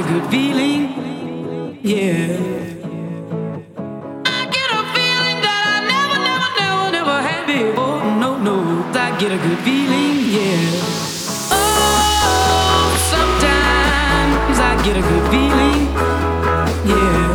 good feeling, yeah. I get a feeling that I never had before. No, I get a good feeling, yeah. Oh, sometimes I get a good feeling, yeah.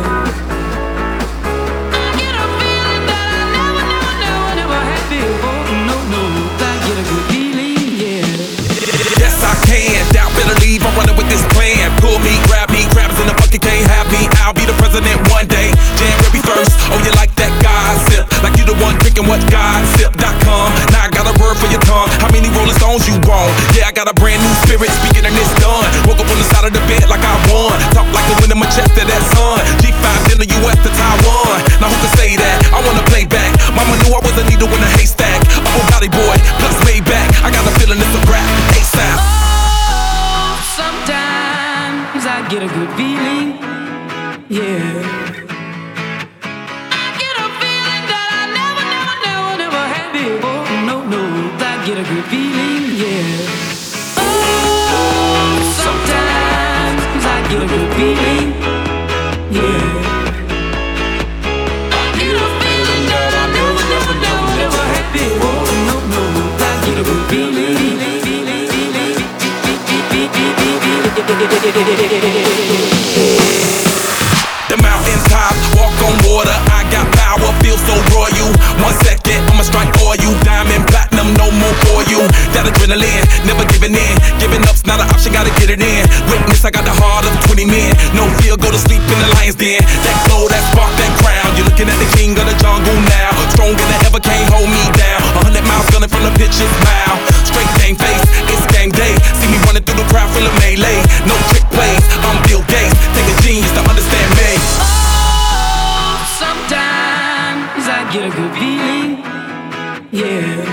I get a feeling that I never had before. No, I get a good feeling, yeah. Yes, I can. Doubt, better leave. I'm running with this plan. Pull me, grab crabs in the bucket, can't have me. I'll be the president one day. January 1st. Oh, you like that gossip? Like you the one drinking what gossip.com. Now I got a word for your tongue. How many Rolling Stones you want? Yeah, I got a brand new spirit. Speaking and it's done. Woke up on the side of the bed like I won. Talk like the wind in my chest to that sun. G5 in the US to Taiwan. Now who can say that? I wanna play back. Mama knew I was a needle in a haystack. Upper body boy, plus made back. I got a feeling it's a rap. ASAP. Sometimes I get a good feeling, yeah. I get a feeling that I never had before. No, I get a good feeling, yeah. Oh, sometimes I get a good feeling, yeah. I get a feeling that I never had before. No, I get a good feeling. The mountaintop, walk on water. I got power, feel so royal. 1 second, I'ma strike for you. Diamond, platinum, no more for you. That adrenaline, never giving in. Giving up's not an option, gotta get it in. Witness, I got the heart of 20 men. No fear, go to sleep in the lion's den. That glow, that spark, that crown. You're looking at the king of the jungle now. Stronger than ever, can't hold me down. 100 miles gunning from the pitcher's mouth. Straight game face, it's game day. See me running through the crowd, feeling melee. No trick plays, I'm Bill Gates. Take a genius to understand me. Oh, sometimes I get a good feeling, yeah.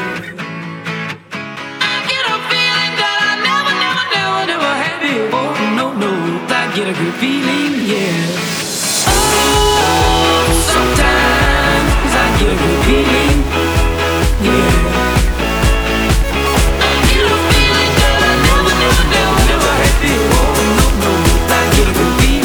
I get a feeling that I never had before. No, I get a good feeling, yeah. Oh, sometimes I get a good feeling, yeah. I get a feeling that I never had before. No, I get a good feeling.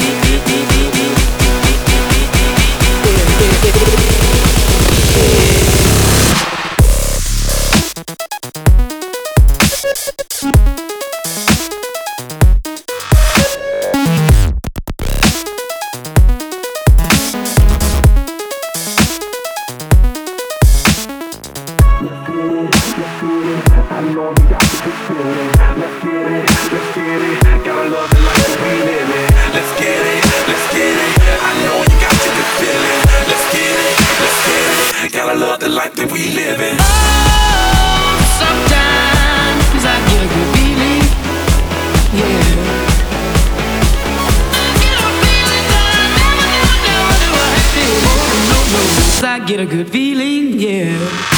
I know you got the good feeling. Let's get it. Gotta love the life that we live in. Let's get it. I know you got the good feeling. Let's get it. Gotta love the life that we live in. Oh, sometimes I get a good feeling, yeah. I get a feeling that I never had before. No, I get a good feeling, yeah.